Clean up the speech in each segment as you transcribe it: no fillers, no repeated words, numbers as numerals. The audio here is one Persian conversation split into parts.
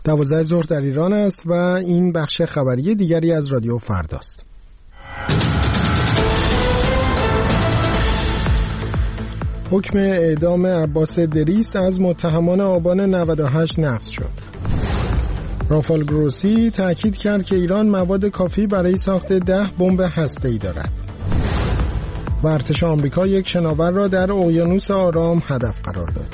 12 ظهر در ایران است و این بخش خبری دیگری از رادیو فرداست. حکم اعدام عباس دریس از متهمان آبان 98 نقض شد. رافال گروسی تأکید کرد که ایران مواد کافی برای ساخت 10 بمب هسته‌ای دارد. و ارتش آمریکا یک شناور را در اقیانوس آرام هدف قرار داد.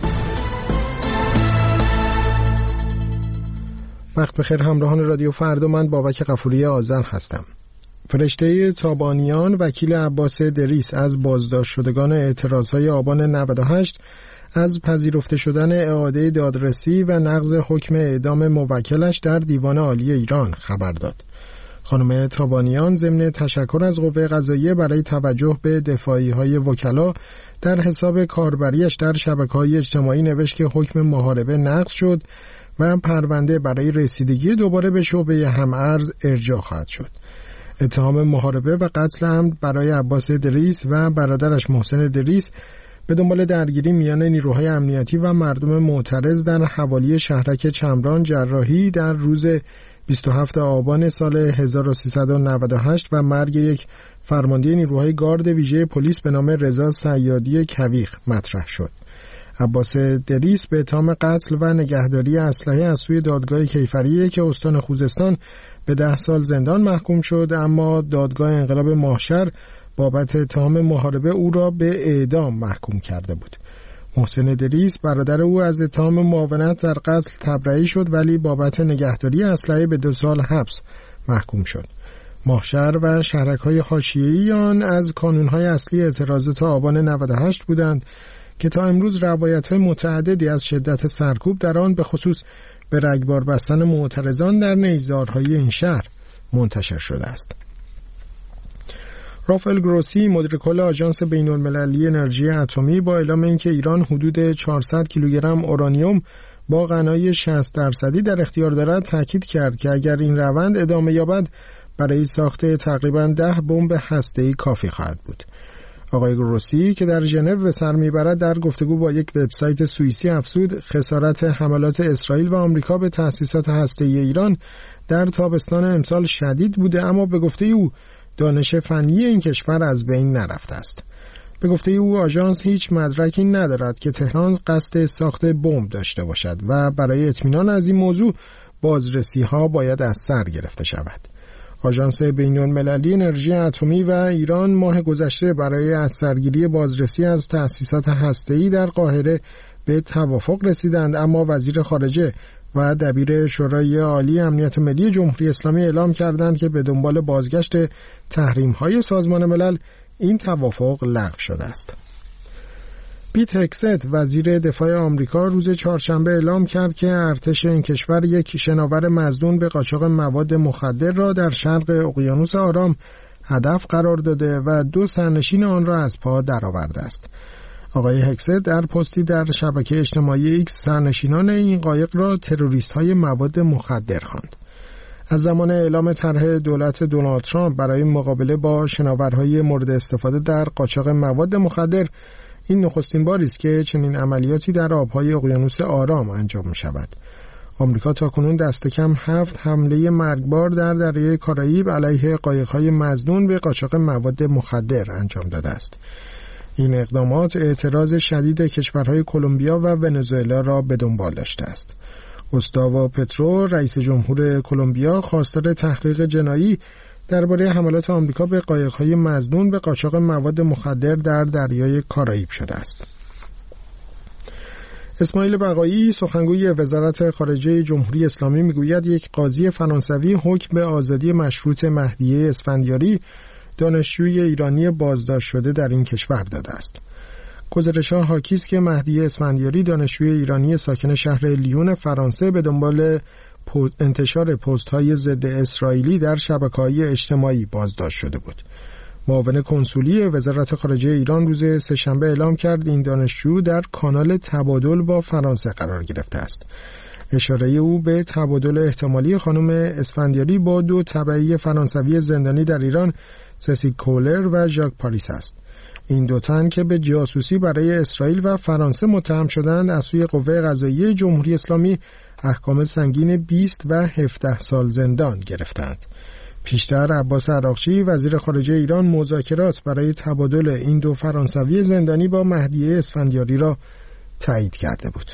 وقت بخیر همراهان رادیو فردا، من بابک غفوری آذر هستم. فرشته تابانیان وکیل عباس دریس از بازداشت شدگان اعتراضهای آبان 98 از پذیرفته شدن اعاده دادرسی و نقض حکم اعدام موکلش در دیوان عالی ایران خبر داد. خانم تابانیان ضمن تشکر از قوه قضاییه برای توجه به دفاعی‌های وکلا در حساب کاربریش در شبکه‌های اجتماعی نوشت که حکم محاربه نقض شد و پرونده برای رسیدگی دوباره به شعبه هم‌ارز ارجاع خواهد شد. اتهام محاربه و قتل عمد برای عباس دریس و برادرش محسن دریس به دنبال درگیری میان نیروهای امنیتی و مردم معترض در حوالی شهرک چمران جراحی در روز 27 آبان سال 1398 و مرگ یک فرمانده نیروهای گارد ویژه پلیس به نام رضا صیادی کویخ مطرح شد. عباس دریس به اتهام قتل و نگهداری اسلحه از سوی دادگاه کیفریه که استان خوزستان به 10 سال زندان محکوم شد، اما دادگاه انقلاب ماهشهر بابت اتهام محاربه او را به اعدام محکوم کرده بود. محسن دریس برادر او از اتهام معاونت در قتل تبرئه شد ولی بابت نگهداری اسلحه به 2 سال حبس محکوم شد. ماهشهر و شهرک‌های حاشیه‌ای آن از کانون‌های اصلی اعتراضات آبان 98 بودند که تا امروز روایت‌های متعددی از شدت سرکوب در آن به خصوص به رگبار بستن معترضان در نیزارهای این شهر منتشر شده است. رافال گروسی مدیر کل آژانس بین‌المللی انرژی اتمی با اعلام اینکه ایران حدود 400 کیلوگرم اورانیوم با غنای 60% در اختیار دارد تاکید کرد که اگر این روند ادامه یابد برای ساخت تقریباً 10 بمب هسته‌ای کافی خواهد بود. آقای گروسی که در ژنو به سر میبرد در گفتگو با یک وبسایت سوئیسی افزود خسارت حملات اسرائیل و آمریکا به تأسیسات هسته‌ای ایران در تابستان امسال شدید بوده، اما به گفته او دانش فنی این کشور از بین نرفته است. به گفته او آژانس هیچ مدرکی ندارد که تهران قصد ساخت بمب داشته باشد و برای اطمینان از این موضوع بازرسی‌ها باید از سر گرفته شود. آژانس بین‌المللی انرژی اتمی و ایران ماه گذشته برای از سرگیری بازرسی از تأسیسات هسته‌ای در قاهره به توافق رسیدند، اما وزیر خارجه و دبیر شورای عالی امنیت ملی جمهوری اسلامی اعلام کردند که به دنبال بازگشت تحریم‌های سازمان ملل این توافق لغو شده است. پیت هگست وزیر دفاع آمریکا روز چهارشنبه اعلام کرد که ارتش این کشور یک شناور مظنون به قاچاق مواد مخدر را در شرق اقیانوس آرام هدف قرار داده و 2 سرنشین آن را از پا درآورده است. آقای هگست در پستی در شبکه اجتماعی ایکس سرنشینان این قایق را تروریست‌های مواد مخدر خواند. از زمان اعلام طرح دولت دونالد ترامپ برای مقابله با شناورهای مورد استفاده در قاچاق مواد مخدر، این نخستین باری است که چنین عملیاتی در آبهای اقیانوس آرام انجام می‌شود. آمریکا تاکنون دست کم 7 حمله مرگبار در دریای کارائیب علیه قایق‌های مظنون به قاچاق مواد مخدر انجام داده است. این اقدامات اعتراض شدید کشورهای کلمبیا و ونزوئلا را به دنبال داشته است. گوستاوو پترو رئیس جمهور کلمبیا خواستار تحقیق جنایی درباره حملات آمریکا به قایق‌های مظنون به قاچاق مواد مخدر در دریای کارائیب شده است. اسماعیل بقایی سخنگوی وزارت خارجه جمهوری اسلامی میگوید یک قاضی فرانسوی حکم به آزادی مشروط مهدیه اسفندیاری دانشجوی ایرانی بازداشت شده در این کشور داده است. گزارش‌ها حاکی است که مهدیه اسفندیاری دانشجوی ایرانی ساکن شهر لیون فرانسه به دنبال انتشار پست‌های ضد اسرائیلی در شبکه‌های اجتماعی بازداشت شده بود. معاون کنسولی وزارت خارجه ایران روز سه‌شنبه اعلام کرد این دانشجو در کانال تبادل با فرانسه قرار گرفته است. اشاره او به تبادل احتمالی خانم اسفندیاری با 2 تبعی فرانسوی زندانی در ایران، سسی کولر و ژاک پاریس است. این 2 تن که به جاسوسی برای اسرائیل و فرانسه متهم شدند از سوی قوه قضاییه جمهوری اسلامی احکام سنگین 20 و 17 سال زندان گرفتند. پیشتر عباس عراقچی وزیر خارجه ایران مذاکرات برای تبادل این دو فرانسوی زندانی با مهدیه اسفندیاری را تایید کرده بود.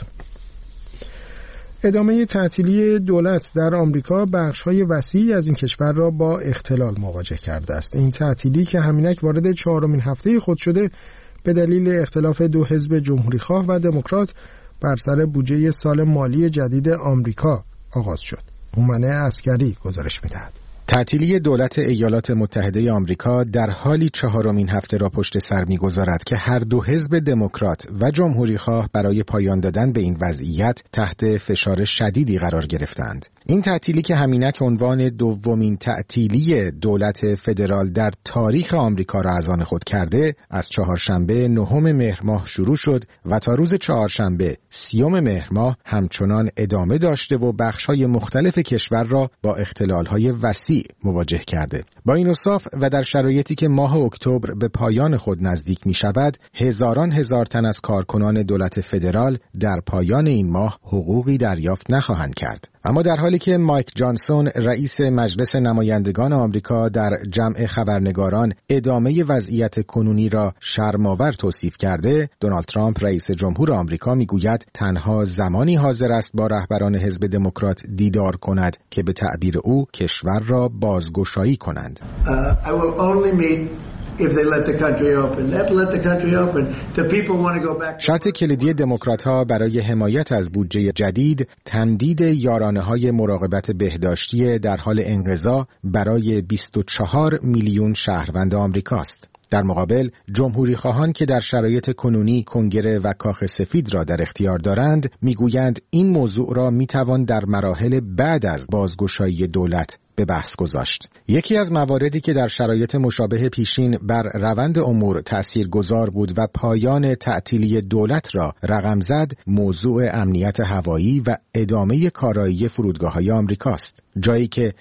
ادامه تعطیلی دولت در آمریکا بخش‌های وسیعی از این کشور را با اختلال مواجه کرده است. این تعطیلی که همینک وارد 4مین هفته خود شده به دلیل اختلاف دو حزب جمهوری‌خواه و دموکرات بر سر بودجه سال مالی جدید آمریکا آغاز شد. هومن عسکری گزارش می‌دهد. تعطیلی دولت ایالات متحده آمریکا در حالی 4مین هفته را پشت سر می‌گذارد که هر دو حزب دموکرات و جمهوری‌خواه برای پایان دادن به این وضعیت تحت فشار شدیدی قرار گرفتند. این تعطیلی که همینک عنوان دومین تعطیلی دولت فدرال در تاریخ آمریکا را از آن خود کرده، از چهارشنبه 9 مهر ماه شروع شد و تا روز چهارشنبه 30 مهر ماه همچنان ادامه داشته و بخش‌های مختلف کشور را با اختلال‌های وسیع مواجه کرده. با این اوصاف و در شرایطی که ماه اکتبر به پایان خود نزدیک می شود، هزاران هزار تن از کارکنان دولت فدرال در پایان این ماه حقوقی دریافت نخواهند کرد. اما در حالی که مایک جانسون رئیس مجلس نمایندگان آمریکا در جمع خبرنگاران ادامه وضعیت کنونی را شرم‌آور توصیف کرده، دونالد ترامپ رئیس جمهور آمریکا میگوید تنها زمانی حاضر است با رهبران حزب دموکرات دیدار کند که به تعبیر او کشور را بازگشایی کنند. I will only meet if they let the country open. They have to let the country open. The people want to go back. شرط کلیدی دموکرات‌ها برای حمایت از بودجه جدید تمدید یارانه‌های مراقبت بهداشتی در حال انقضا برای 24 میلیون شهروند آمریکاست. در مقابل جمهوری خواهان که در شرایط کنونی کنگره و کاخ سفید را در اختیار دارند میگویند این موضوع را میتوان در مراحل بعد از بازگشایی دولت به بحث گذاشت. یکی از مواردی که در شرایط مشابه پیشین بر روند امور تأثیرگذار بود و پایان تعطیلی دولت را رقم زد، موضوع امنیت هوایی و ادامه کارایی فرودگاه‌های آمریکاست. جایی که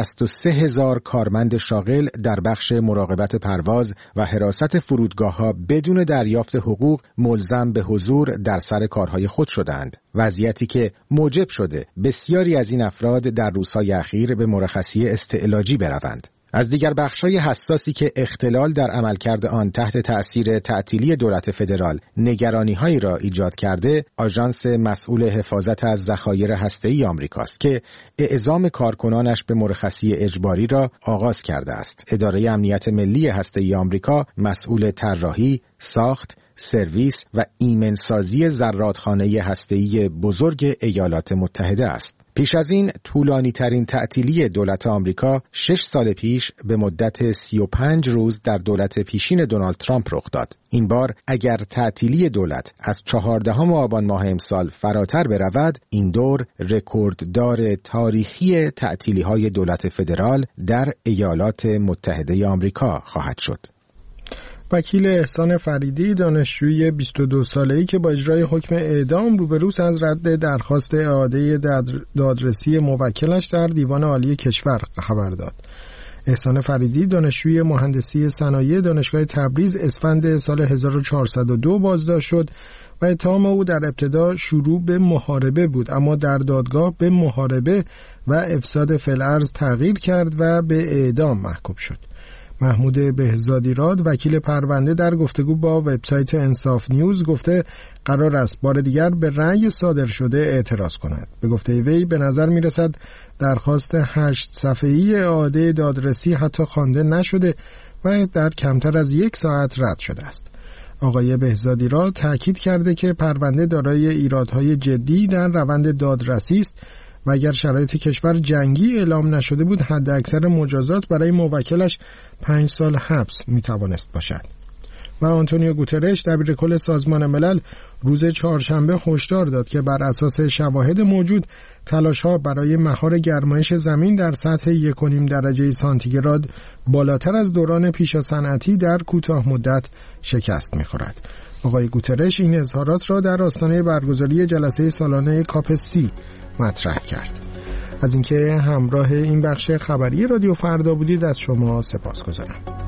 63,000 کارمند شاغل در بخش مراقبت پرواز و حراست فرودگاه‌ها بدون دریافت حقوق ملزم به حضور در سر کارهای خود شدند. وضعیتی که موجب شده بسیاری از این افراد در روزهای اخیر به مرخصی استعلاجی بروند. از دیگر بخش‌های حساسی که اختلال در عملکرد آن تحت تأثیر تعطیلی دولت فدرال نگرانی‌هایی را ایجاد کرده، آژانس مسئول حفاظت از ذخایر هسته‌ای آمریکاست که اعزام کارکنانش به مرخصی اجباری را آغاز کرده است. اداره امنیت ملی هسته‌ای آمریکا مسئول طراحی، ساخت، سرویس و ایمنسازی ذراتخانه هسته‌ای بزرگ ایالات متحده است. پیش از این طولانی ترین تعطیلی دولت آمریکا 6 سال پیش به مدت 35 روز در دولت پیشین دونالد ترامپ رخ داد. این بار اگر تعطیلی دولت از 14 آبان ماه امسال فراتر برود، این دور رکورددار تاریخی تعطیلی‌های دولت فدرال در ایالات متحده آمریکا خواهد شد. وکیل احسان فریدی، دانشجوی 22 ساله‌ای که با اجرای حکم اعدام روبروست از رد درخواست اعاده دادرسی موکلش در دیوان عالی کشور خبر داد. احسان فریدی دانشجوی مهندسی صنایع دانشگاه تبریز اسفند سال 1402 بازداشت شد و اتهام او در ابتدا شروع به محاربه بود، اما در دادگاه به محاربه و افساد فی‌الارض تغییر کرد و به اعدام محکوم شد. محمود بهزادیراد وکیل پرونده در گفتگو با وبسایت انصاف نیوز گفته قرار است بار دیگر به رأی صادر شده اعتراض کند. به گفته وی به نظر می رسد درخواست 8 صفحه‌ای اعاده دادرسی حتی خوانده نشده و در کمتر از 1 ساعت رد شده است. آقای بهزادیراد تاکید کرده که پرونده دارای ایرادهای جدی در روند دادرسی است و اگر شرایط کشور جنگی اعلام نشده بود حد اکثر مجازات برای موکلش 5 سال حبس میتوانست باشد. و آنتونیو گوترش دبیر کل سازمان ملل روز چهارشنبه هشدار داد که بر اساس شواهد موجود تلاش‌ها برای مهار گرمایش زمین در سطح 1.5 درجه سانتیگراد بالاتر از دوران پیشا صنعتی در کوتاه مدت شکست می‌خورد. آقای گوترش این اظهارات را در آستانه برگزاری جلسه سالانه کاپ 30 مطرح کرد. از اینکه همراه این بخش خبری رادیو فردا بودید از شما سپاسگزارم.